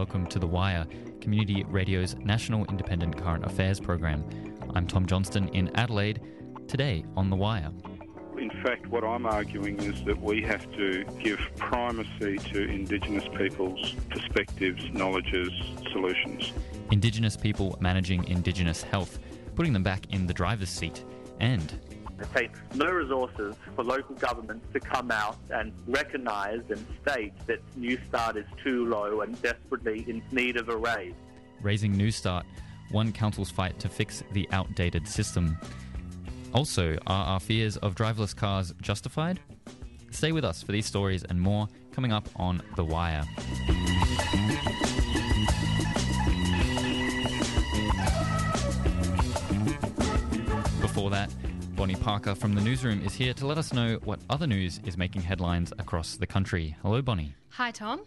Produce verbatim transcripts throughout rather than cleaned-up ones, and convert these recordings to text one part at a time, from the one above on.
welcome to The Wire, Community Radio's national independent current affairs program. I'm Tom Johnston in Adelaide. Today on The Wire. In fact, what I'm arguing is that we have to give primacy to Indigenous people's perspectives, knowledges, solutions. Indigenous people managing Indigenous health, putting them back in the driver's seat, and it takes no resources for local governments to come out and recognise and state that Newstart is too low and desperately in need of a raise. Raising Newstart, one council's fight to fix the outdated system. Also, are our fears of driverless cars justified? Stay with us for these stories and more coming up on The Wire. Before that, Bonnie Parker from the newsroom is here to let us know what other news is making headlines across the country. Hello, Bonnie. Hi, Tom.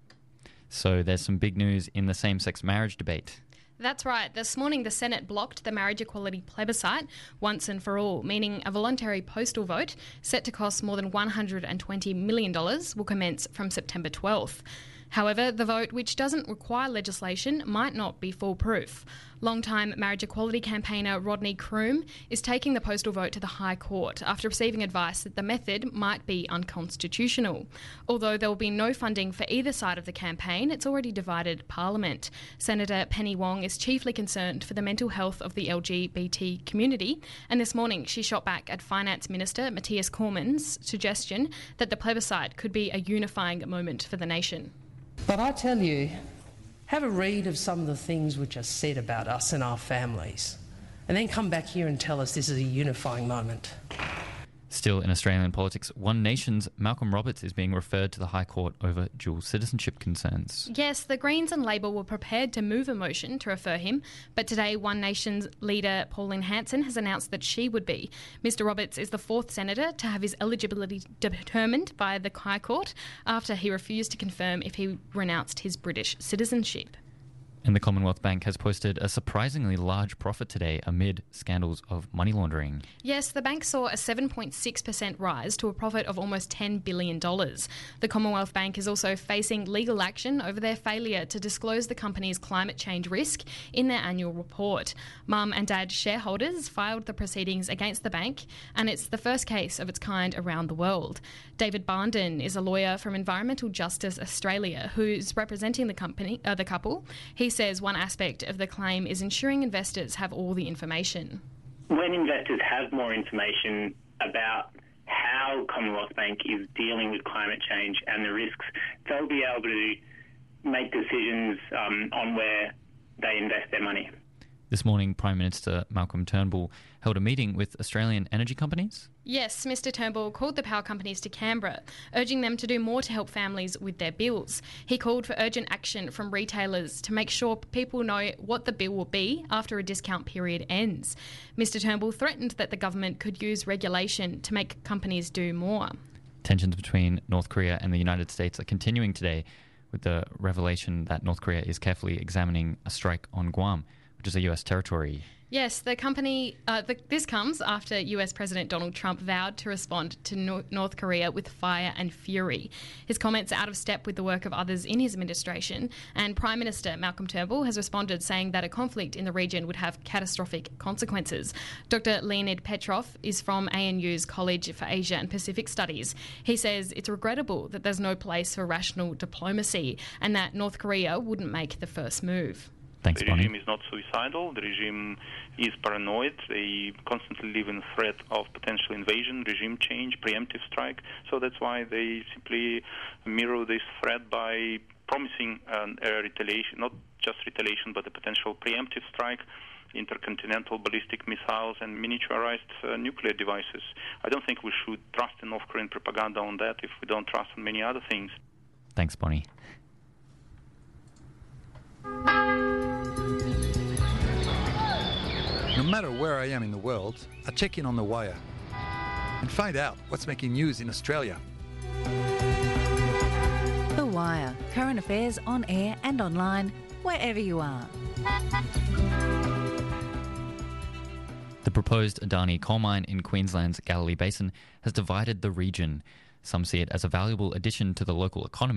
So there's some big news in the same-sex marriage debate. That's right. This morning, the Senate blocked the marriage equality plebiscite once and for all, meaning a voluntary postal vote set to cost more than one hundred twenty million dollars will commence from September twelfth. However, the vote, which doesn't require legislation, might not be foolproof. Long-time marriage equality campaigner Rodney Croome is taking the postal vote to the High Court after receiving advice that the method might be unconstitutional. Although there will be no funding for either side of the campaign, it's already divided Parliament. Senator Penny Wong is chiefly concerned for the mental health of the L G B T community, and this morning she shot back at Finance Minister Matthias Cormann's suggestion that the plebiscite could be a unifying moment for the nation. But I tell you, have a read of some of the things which are said about us and our families, and then come back here and tell us this is a unifying moment. Still in Australian politics, One Nation's Malcolm Roberts is being referred to the High Court over dual citizenship concerns. Yes, the Greens and Labor were prepared to move a motion to refer him, but today One Nation's leader Pauline Hanson has announced that she would be. Mister Roberts is the fourth senator to have his eligibility determined by the High Court after he refused to confirm if he renounced his British citizenship. And the Commonwealth Bank has posted a surprisingly large profit today amid scandals of money laundering. Yes, the bank saw a seven point six percent rise to a profit of almost ten billion dollars. The Commonwealth Bank is also facing legal action over their failure to disclose the company's climate change risk in their annual report. Mum and Dad shareholders filed the proceedings against the bank, and it's the first case of its kind around the world. David Barnden is a lawyer from Environmental Justice Australia who's representing the company, uh, the couple. He says one aspect of the claim is ensuring investors have all the information. When investors have more information about how Commonwealth Bank is dealing with climate change and the risks, they'll be able to make decisions um, on where they invest their money. This morning, Prime Minister Malcolm Turnbull held a meeting with Australian energy companies. Yes, Mister Turnbull called the power companies to Canberra, urging them to do more to help families with their bills. He called for urgent action from retailers to make sure people know what the bill will be after a discount period ends. Mister Turnbull threatened that the government could use regulation to make companies do more. Tensions between North Korea and the United States are continuing today with the revelation that North Korea is carefully examining a strike on Guam, which is a U S territory. Yes, the company. Uh, the, this comes after U S President Donald Trump vowed to respond to no- North Korea with fire and fury. His comments are out of step with the work of others in his administration, and Prime Minister Malcolm Turnbull has responded saying that a conflict in the region would have catastrophic consequences. Doctor Leonid Petrov is from A N U's College for Asia and Pacific Studies. He says it's regrettable that there's no place for rational diplomacy and that North Korea wouldn't make the first move. Thanks, the Bonnie. regime is not suicidal. The regime is paranoid. They constantly live in threat of potential invasion, regime change, preemptive strike. So that's why they simply mirror this threat by promising um, a retaliation, not just retaliation, but a potential preemptive strike, intercontinental ballistic missiles and miniaturized uh, nuclear devices. I don't think we should trust in North Korean propaganda on that if we don't trust on many other things. Thanks, Bonnie. No matter where I am in the world, I check in on The Wire and find out what's making news in Australia. The Wire. Current affairs on air and online, wherever you are. The proposed Adani coal mine in Queensland's Galilee Basin has divided the region. Some see it as a valuable addition to the local economy,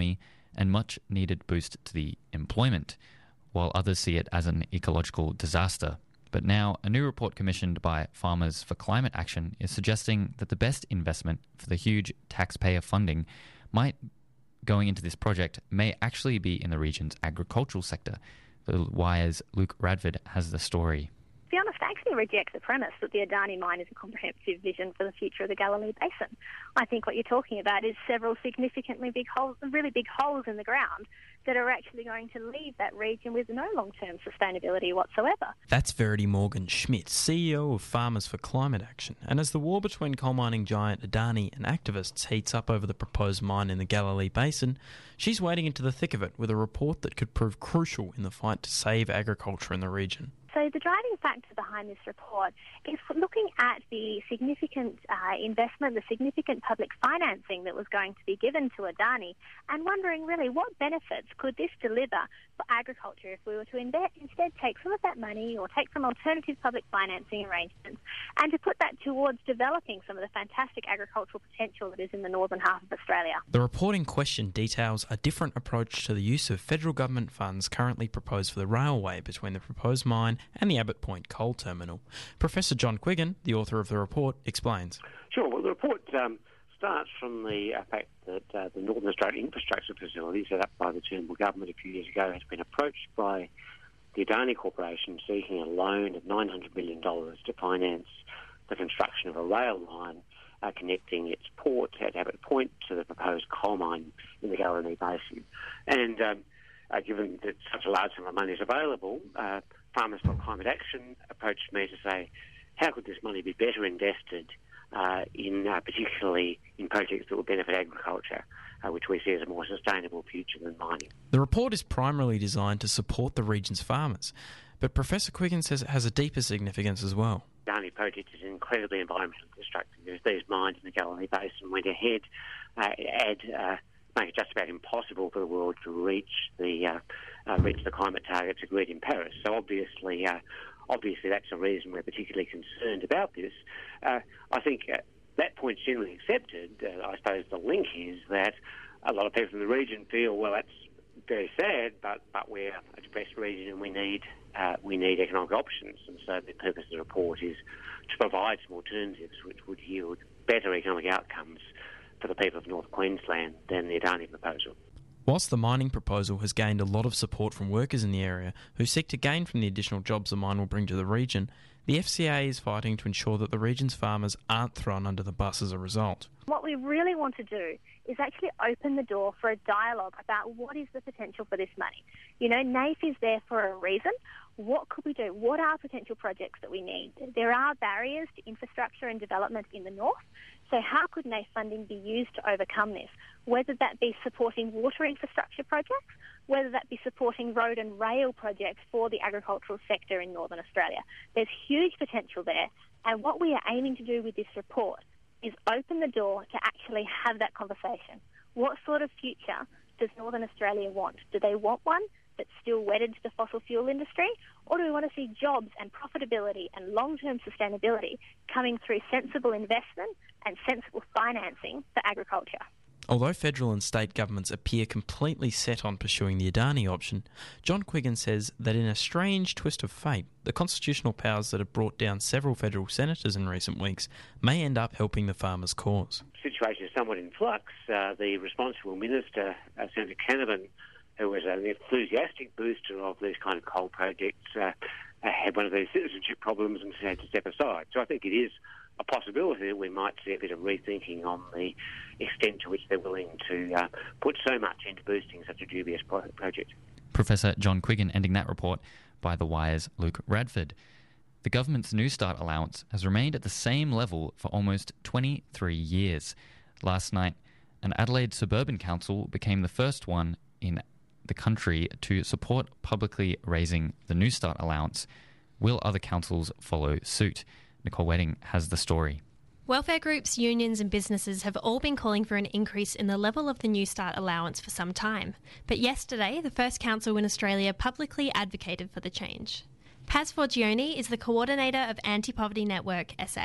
and much needed boost to the employment, while others see it as an ecological disaster. But now, a new report commissioned by Farmers for Climate Action is suggesting that the best investment for the huge taxpayer funding might going into this project may actually be in the region's agricultural sector. The Wire's Luke Radford has the story. To be honest, I actually reject the premise that the Adani mine is a comprehensive vision for the future of the Galilee Basin. I think what you're talking about is several significantly big holes, really big holes in the ground that are actually going to leave that region with no long-term sustainability whatsoever. That's Verity Morgan-Schmidt, C E O of Farmers for Climate Action. And as the war between coal mining giant Adani and activists heats up over the proposed mine in the Galilee Basin, she's wading into the thick of it with a report that could prove crucial in the fight to save agriculture in the region. So the driving factor behind this report is looking at the significant uh, investment, the significant public financing that was going to be given to Adani, and wondering really what benefits could this deliver for agriculture if we were to inve- instead take some of that money or take some alternative public financing arrangements and to put that towards developing some of the fantastic agricultural potential that is in the northern half of Australia. The report in question details a different approach to the use of federal government funds currently proposed for the railway between the proposed mine and the Abbott Point coal terminal. Professor John Quiggin, the author of the report, explains. Sure. Well, the report um, starts from the uh, fact that uh, the Northern Australian Infrastructure Facility, set up by the Turnbull government a few years ago, has been approached by the Adani Corporation seeking a loan of nine hundred million dollars to finance the construction of a rail line uh, connecting its port at Abbott Point to the proposed coal mine in the Galilee Basin. And um, uh, given that such a large sum of money is available, uh, Farmers for Climate Action approached me to say, how could this money be better invested uh, in uh, particularly in projects that will benefit agriculture, uh, which we see as a more sustainable future than mining. The report is primarily designed to support the region's farmers, but Professor Quiggin says it has a deeper significance as well. The Adani project is incredibly environmentally destructive. If these mines in the Galilee Basin went ahead, uh, add, uh, make it just about impossible for the world to reach the uh, uh, reach the climate targets agreed in Paris. So obviously, uh, obviously that's a reason we're particularly concerned about this. Uh, I think uh, that point's generally accepted. Uh, I suppose the link is that a lot of people in the region feel, well, that's very sad, but but we're a depressed region and we need uh, we need economic options. And so the purpose of the report is to provide some alternatives which would yield better economic outcomes for the people of North Queensland than the Adani proposal. Whilst the mining proposal has gained a lot of support from workers in the area who seek to gain from the additional jobs the mine will bring to the region, the F C A is fighting to ensure that the region's farmers aren't thrown under the bus as a result. What we really want to do is actually open the door for a dialogue about what is the potential for this money. You know, NAIF is there for a reason. What could we do? What are potential projects that we need? There are barriers to infrastructure and development in the north. So how could NAIF funding be used to overcome this? Whether that be supporting water infrastructure projects, whether that be supporting road and rail projects for the agricultural sector in Northern Australia. There's huge potential there. And what we are aiming to do with this report is open the door to actually have that conversation. What sort of future does Northern Australia want? Do they want one that's still wedded to the fossil fuel industry? Or do we want to see jobs and profitability and long-term sustainability coming through sensible investment and sensible financing for agriculture? Although federal and state governments appear completely set on pursuing the Adani option, John Quiggin says that in a strange twist of fate, the constitutional powers that have brought down several federal senators in recent weeks may end up helping the farmers' cause. The situation is somewhat in flux. Uh, the responsible minister, uh, Senator Canavan, who was an enthusiastic booster of these kind of coal projects, uh, had one of these citizenship problems and had to step aside. So I think it is a possibility that we might see a bit of rethinking on the extent to which they're willing to uh, put so much into boosting such a dubious project. Professor John Quiggin ending that report by The Wire's Luke Radford. The government's New Start allowance has remained at the same level for almost twenty-three years. Last night, an Adelaide suburban council became the first one in the country to support publicly raising the New Start allowance. Will other councils follow suit? Nicole Wedding has the story. Welfare groups, unions and businesses have all been calling for an increase in the level of the New Start allowance for some time. But yesterday, the first council in Australia publicly advocated for the change. Paz Forgione is the coordinator of Anti-Poverty Network S A.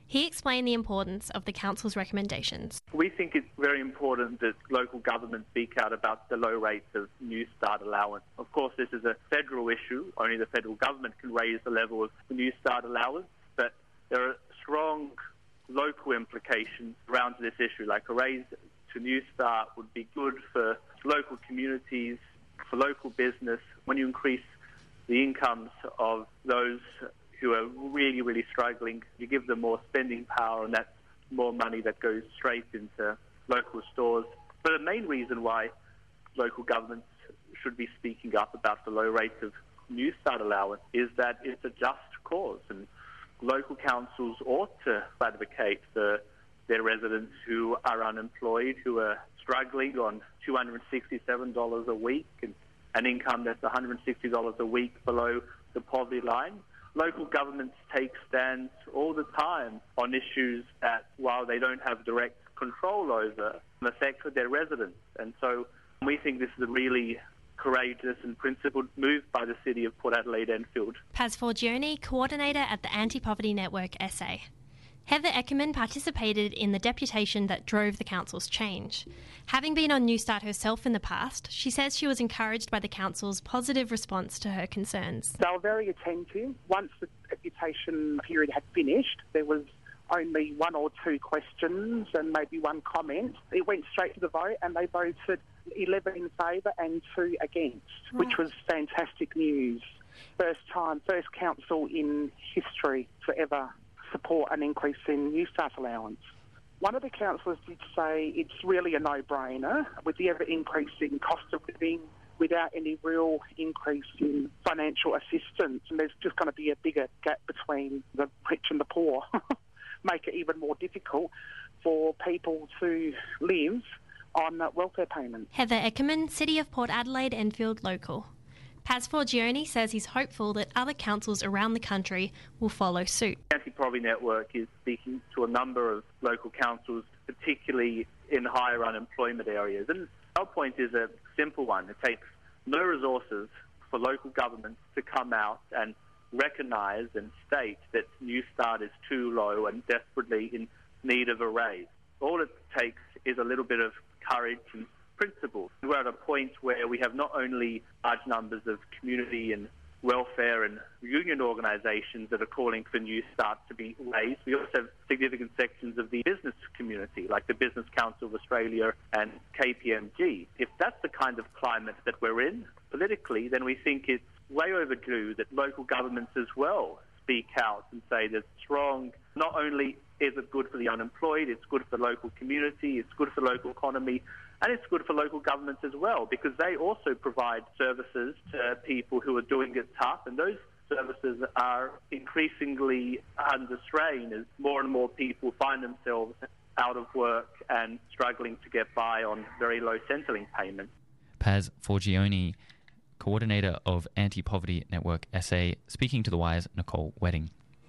He explained the importance of the council's recommendations. We think it's very important that local governments speak out about the low rates of New Start allowance. Of course, this is a federal issue. Only the federal government can raise the level of the New Start allowance, but there are strong local implications around this issue. Like a raise to New Start would be good for local communities, for local business. When you increase the incomes of those who are really, really struggling, you give them more spending power, and that's more money that goes straight into local stores. But the main reason why local governments should be speaking up about the low rates of New Start allowance is that it's a just cause, and local councils ought to advocate for their residents who are unemployed, who are struggling on two hundred sixty-seven dollars a week and an income that's one hundred sixty dollars a week below the poverty line. Local governments take stands all the time on issues that, while they don't have direct control over, affect their residents. And so we think this is a really courageous and principled move by the City of Port Adelaide Enfield. Paz Forgione, coordinator at the Anti-Poverty Network S A. Heather Eckerman participated in the deputation that drove the council's change. Having been on New Start herself in the past, she says she was encouraged by the council's positive response to her concerns. They were very attentive. Once the deputation period had finished, there was only one or two questions and maybe one comment. It went straight to the vote, and they voted eleven in favour and two against, right, which was fantastic news. First time, first council in history to ever support an increase in New Start allowance. One of the councillors did say it's really a no-brainer with the ever-increasing cost of living without any real increase in financial assistance, and there's just going to be a bigger gap between the rich and the poor, make it even more difficult for people to live on welfare payments. Heather Eckerman, City of Port Adelaide Enfield Local. Paz Forgione says he's hopeful that other councils around the country will follow suit. The Anti-Poverty Network is speaking to a number of local councils, particularly in higher unemployment areas. And our point is a simple one. It takes no resources for local governments to come out and recognise and state that New Start is too low and desperately in need of a raise. All it takes is a little bit of courage and principle. We're at a point where we have not only large numbers of community and welfare and union organisations that are calling for New Start to be raised. We also have significant sections of the business community, like the Business Council of Australia and K P M G. If that's the kind of climate that we're in politically, then we think it's way overdue that local governments as well speak out and say that strong, not only is it good for the unemployed, it's good for the local community, it's good for the local economy, and it's good for local governments as well, because they also provide services to people who are doing it tough, and those services are increasingly under strain as more and more people find themselves out of work and struggling to get by on very low Centrelink payments. Paz Forgione, coordinator of Anti-Poverty Network S A, speaking to The Wire's Nicole Wedding.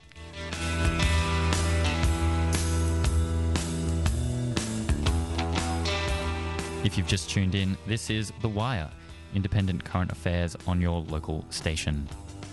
If you've just tuned in, this is The Wire, independent current affairs on your local station.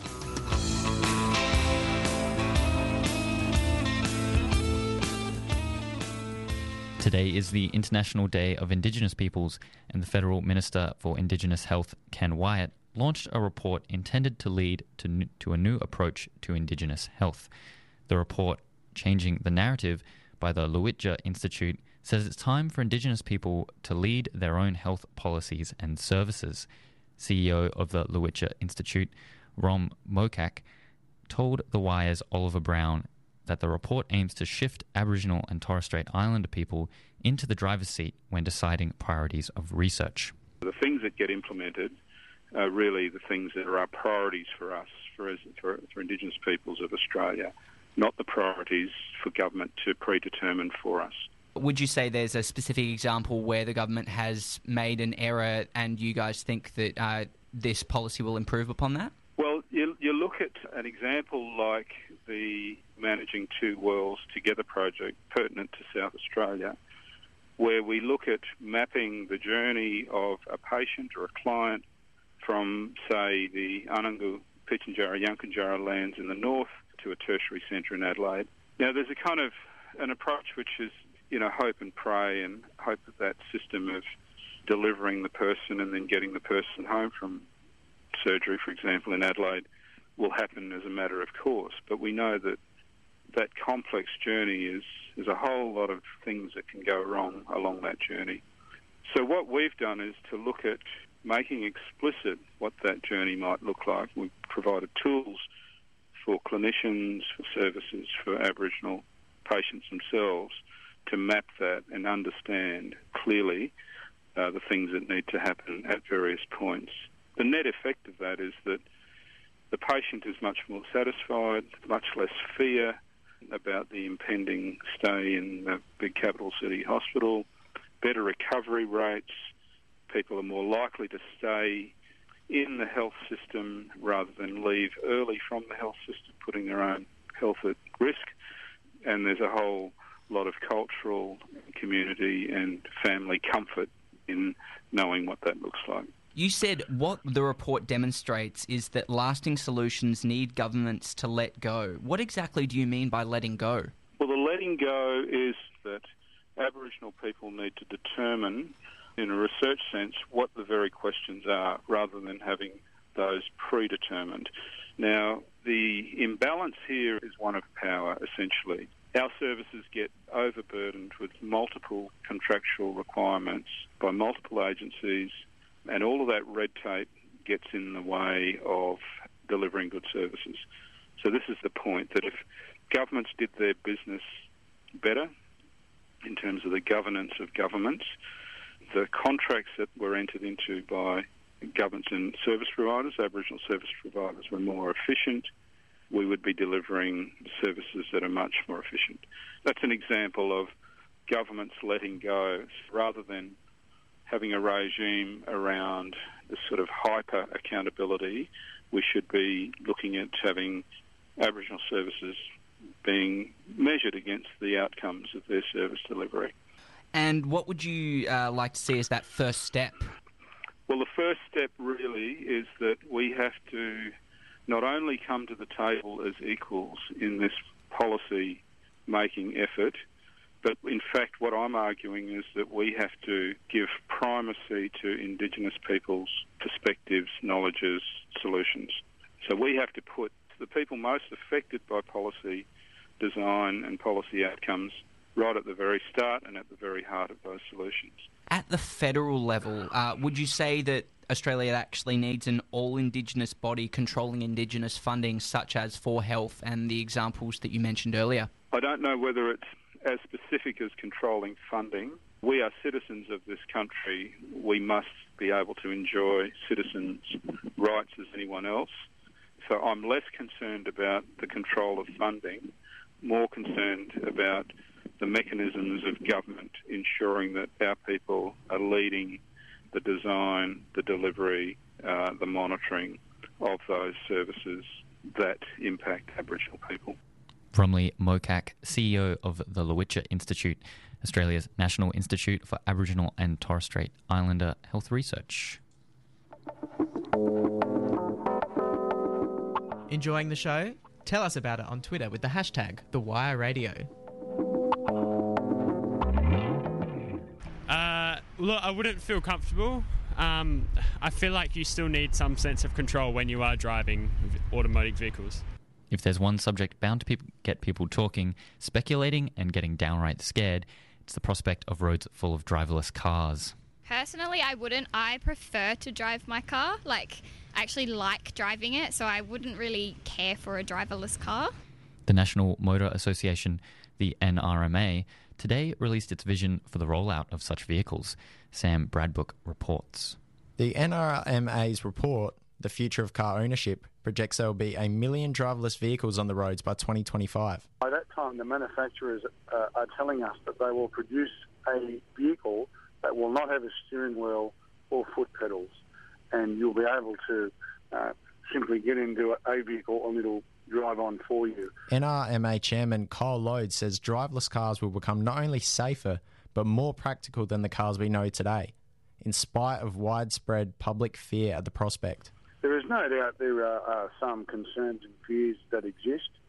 Today is the International Day of Indigenous Peoples, and the Federal Minister for Indigenous Health, Ken Wyatt, launched a report intended to lead to, n- to a new approach to Indigenous health. The report, Changing the Narrative, by the Lowitja Institute, says it's time for Indigenous people to lead their own health policies and services. C E O of the Lowitja Institute, Rom Mokak, told The Wire's Oliver Brown that the report aims to shift Aboriginal and Torres Strait Islander people into the driver's seat when deciding priorities of research. The things that get implemented are really the things that are our priorities for us, for, for, for Indigenous peoples of Australia, not the priorities for government to predetermine for us. Would you say there's a specific example where the government has made an error and you guys think that uh, this policy will improve upon that? Well, you, you look at an example like the Managing Two Worlds Together project pertinent to South Australia, where we look at mapping the journey of a patient or a client from, say, the Anangu, Pitjantjatjara, Yankunytjatjara lands in the north to a tertiary centre in Adelaide, Now, there's a kind of an approach which is, you know, hope and pray, and hope that that system of delivering the person and then getting the person home from surgery, for example, in Adelaide, will happen as a matter of course. But we know that that complex journey is, is a whole lot of things that can go wrong along that journey. So what we've done is to look at making explicit what that journey might look like. We've provided tools for clinicians, for services, for Aboriginal patients themselves to map that and understand clearly uh, the things that need to happen at various points. The net effect of that is that the patient is much more satisfied, much less fear about the impending stay in a big capital city hospital, better recovery rates, people are more likely to stay in the health system rather than leave early from the health system, putting their own health at risk. And there's a whole lot of cultural, community and family comfort in knowing what that looks like. You said what the report demonstrates is that lasting solutions need governments to let go. What exactly do you mean by letting go? Well, the letting go is that Aboriginal people need to determine, in a research sense, what the very questions are, rather than having those predetermined. Now, the imbalance here is one of power, essentially. Our services get overburdened with multiple contractual requirements by multiple agencies, and all of that red tape gets in the way of delivering good services. So this is the point, that if governments did their business better in terms of the governance of governments, the contracts that were entered into by governments and service providers, Aboriginal service providers, were more efficient, we would be delivering services that are much more efficient. That's an example of governments letting go rather than having a regime around this sort of hyper accountability. We should be looking at having Aboriginal services being measured against the outcomes of their service delivery. And what would you uh, like to see as that first step? Well, the first step really is that we have to not only come to the table as equals in this policy-making effort, but in fact what I'm arguing is that we have to give primacy to Indigenous people's perspectives, knowledges, solutions. So we have to put the people most affected by policy design and policy outcomes right at the very start and at the very heart of those solutions. At the federal level, uh, would you say that Australia actually needs an all-Indigenous body controlling Indigenous funding, such as for health and the examples that you mentioned earlier? I don't know whether it's as specific as controlling funding. We are citizens of this country. We must be able to enjoy citizens' rights as anyone else. So I'm less concerned about the control of funding, more concerned about the mechanisms of government ensuring that our people are leading the design, the delivery, uh, the monitoring of those services that impact Aboriginal people. Bromley Mokak, C E O of the Lowitja Institute, Australia's National Institute for Aboriginal and Torres Strait Islander Health Research. Enjoying the show? Tell us about it on Twitter with the hashtag The Wire Radio. Uh, look, I wouldn't feel comfortable. Um, I feel like you still need some sense of control when you are driving automatic vehicles. If there's one subject bound to pe- get people talking, speculating and getting downright scared, it's the prospect of roads full of driverless cars. Personally, I wouldn't. I prefer to drive my car. Like, I actually like driving it, so I wouldn't really care for a driverless car. The National Motor Association, the N R M A, today released its vision for the rollout of such vehicles. Sam Bradbook reports. The N R M A's report, The Future of Car Ownership, projects there will be a million driverless vehicles on the roads by twenty twenty-five. By that time, the manufacturers uh, are telling us that they will produce a vehicle that will not have a steering wheel or foot pedals, and you'll be able to uh, simply get into a vehicle and it'll drive on for you. N R M A Chairman Kyle Loade says driverless cars will become not only safer but more practical than the cars we know today, in spite of widespread public fear at the prospect. There is no doubt there are, are some concerns and fears that exist.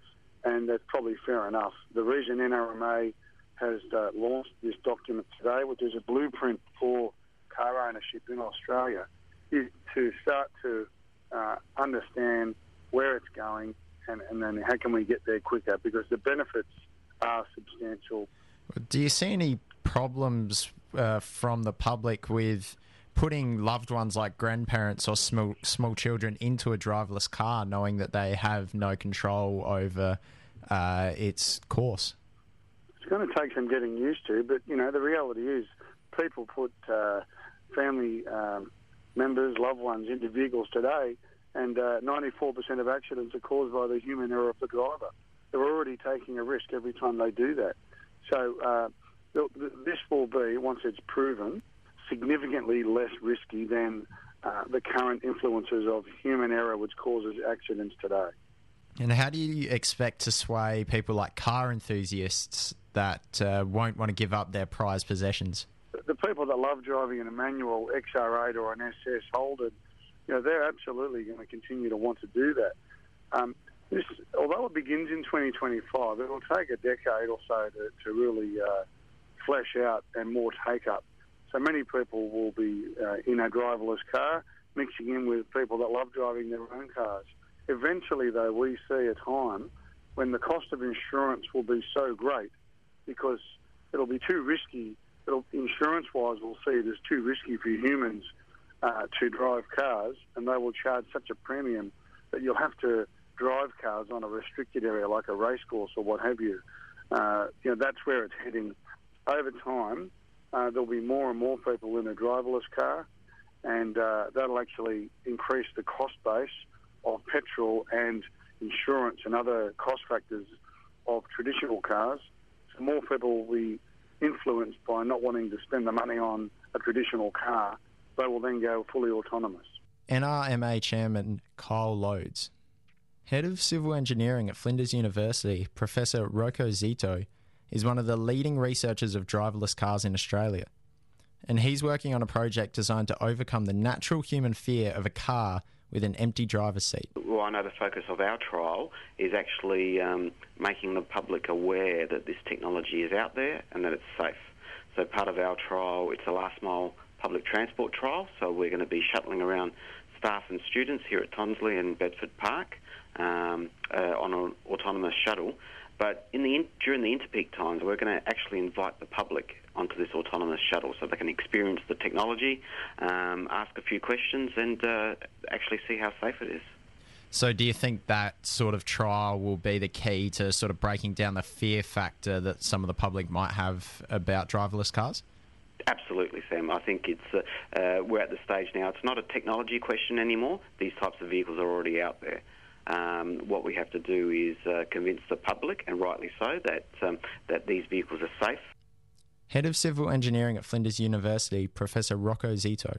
and that's probably fair enough. The reason N R M A has uh, launched this document today, which is a blueprint for car ownership in Australia, is to start to uh, understand where it's going and, and then how can we get there quicker, because the benefits are substantial. Do you see any problems uh, from the public with putting loved ones like grandparents or small, small children into a driverless car knowing that they have no control over uh, its course? It's going to take some getting used to, but, you know, the reality is people put uh, family um, members, loved ones into vehicles today, and uh, ninety-four percent of accidents are caused by the human error of the driver. They're already taking a risk every time they do that. So uh, th- th- this will be, once it's proven, significantly less risky than uh, the current influences of human error which causes accidents today. And how do you expect to sway people like car enthusiasts that uh, won't want to give up their prized possessions? The people that love driving in a manual X R eight or an S S Holden, you know, they're absolutely going to continue to want to do that. Um, this, although it begins in twenty twenty-five, it will take a decade or so to, to really uh, flesh out and more take up. So many people will be uh, in a driverless car, mixing in with people that love driving their own cars. Eventually, though, we see a time when the cost of insurance will be so great because it'll be too risky. It'll, insurance-wise, we'll see it as too risky for humans uh, to drive cars, and they will charge such a premium that you'll have to drive cars on a restricted area like a racecourse or what have you. Uh, you know, that's where it's heading. Over time, uh, there'll be more and more people in a driverless car, and uh, that'll actually increase the cost base of petrol and insurance and other cost factors of traditional cars. So more people will be influenced by not wanting to spend the money on a traditional car. They will then go fully autonomous. N R M A Chairman Kyle Loades. Head of Civil Engineering at Flinders University, Professor Rocco Zito, is one of the leading researchers of driverless cars in Australia. And he's working on a project designed to overcome the natural human fear of a car with an empty driver's seat. Well, I know the focus of our trial is actually um, making the public aware that this technology is out there and that it's safe. So part of our trial, it's a last mile public transport trial, so we're going to be shuttling around staff and students here at Tonsley and Bedford Park um, uh, on an autonomous shuttle. But in the in, during the interpeak times, we're going to actually invite the public onto this autonomous shuttle so they can experience the technology, um, ask a few questions and uh, actually see how safe it is. So do you think that sort of trial will be the key to sort of breaking down the fear factor that some of the public might have about driverless cars? Absolutely, Sam. I think it's uh, uh, we're at the stage now. It's not a technology question anymore. These types of vehicles are already out there. Um, what we have to do is uh, convince the public, and rightly so, that um, that these vehicles are safe. Head of Civil Engineering at Flinders University, Professor Rocco Zito.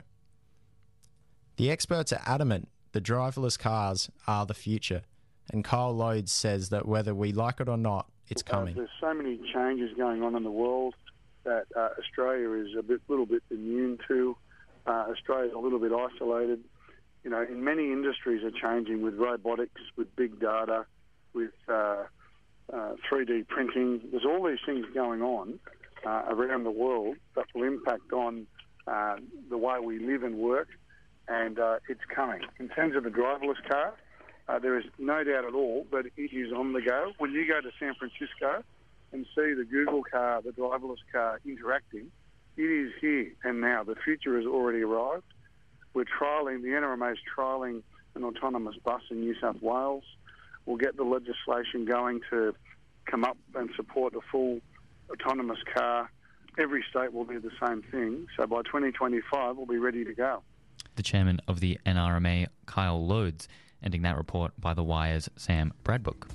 The experts are adamant the driverless cars are the future, and Kyle Loades says that whether we like it or not, it's coming. Uh, there's so many changes going on in the world that uh, Australia is a bit, little bit immune to. Uh, Australia's a little bit isolated. You know, in many industries are changing with robotics, with big data, with uh, uh, three D printing. There's all these things going on uh, around the world that will impact on uh, the way we live and work, and uh, it's coming. In terms of the driverless car, uh, there is no doubt at all that it is on the go. When you go to San Francisco and see the Google car, the driverless car interacting, it is here and now. The future has already arrived. We're trialling, the N R M A is trialling an autonomous bus in New South Wales. We'll get the legislation going to come up and support a full autonomous car. Every state will do the same thing. So by twenty twenty-five, we'll be ready to go. The chairman of the N R M A, Kyle Loades, ending that report by The Wire's Sam Bradbook.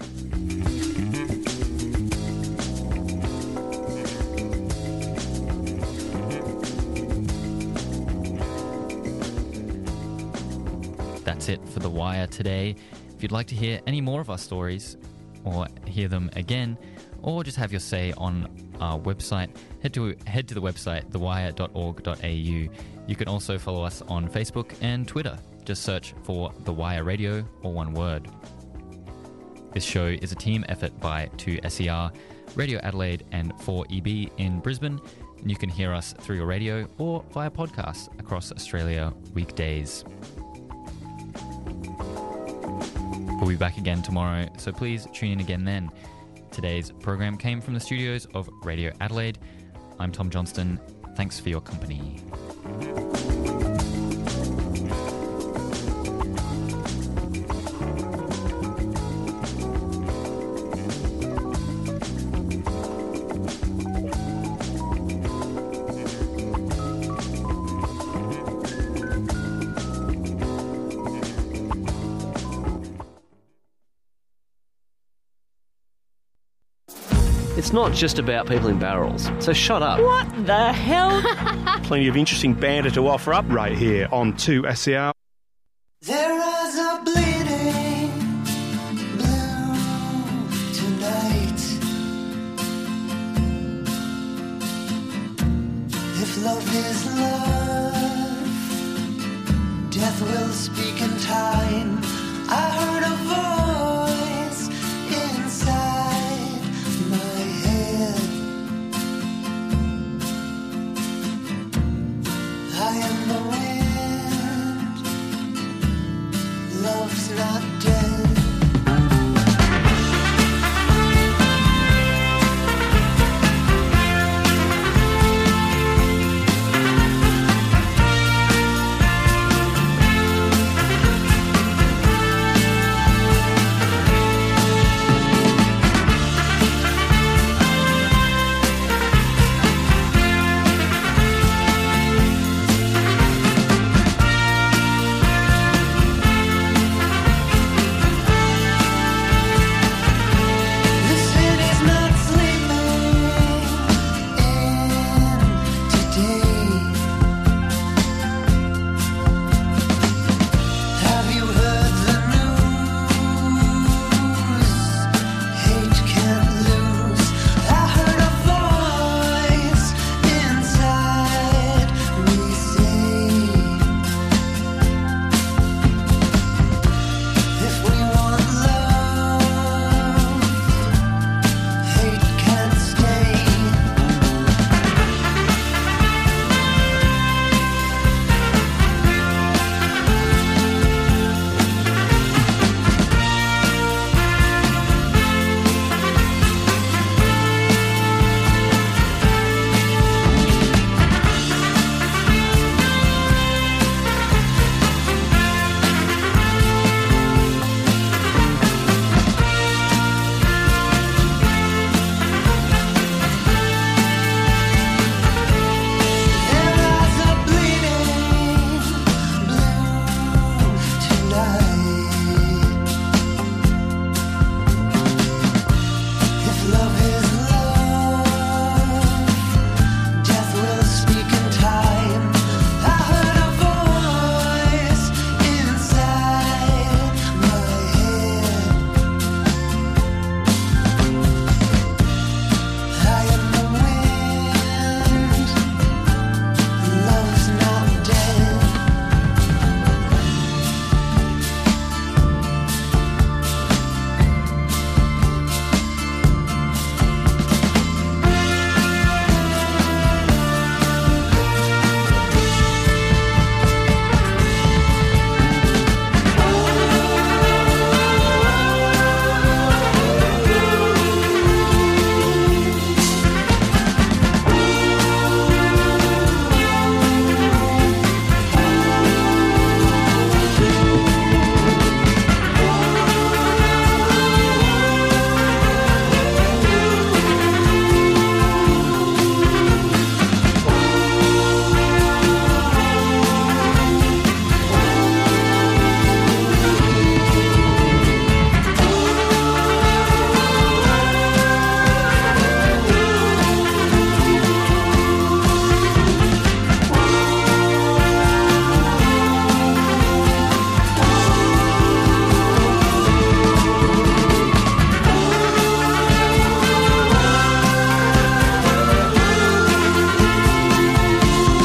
That's it for The Wire today. If you'd like to hear any more of our stories, or hear them again, or just have your say on our website, head to head to the website, the wire dot org dot a u. You can also follow us on Facebook and Twitter. Just search for The Wire Radio, or one word. This show is a team effort by two S E R, Radio Adelaide and four E B in Brisbane. And you can hear us through your radio or via podcasts across Australia weekdays. We'll be back again tomorrow, so please tune in again then. Today's program came from the studios of Radio Adelaide. I'm Tom Johnston. Thanks for your company. It's not just about people in barrels, so shut up. What the hell? Plenty of interesting banter to offer up right here on two S E R. There was a bleeding blue tonight. If love is love.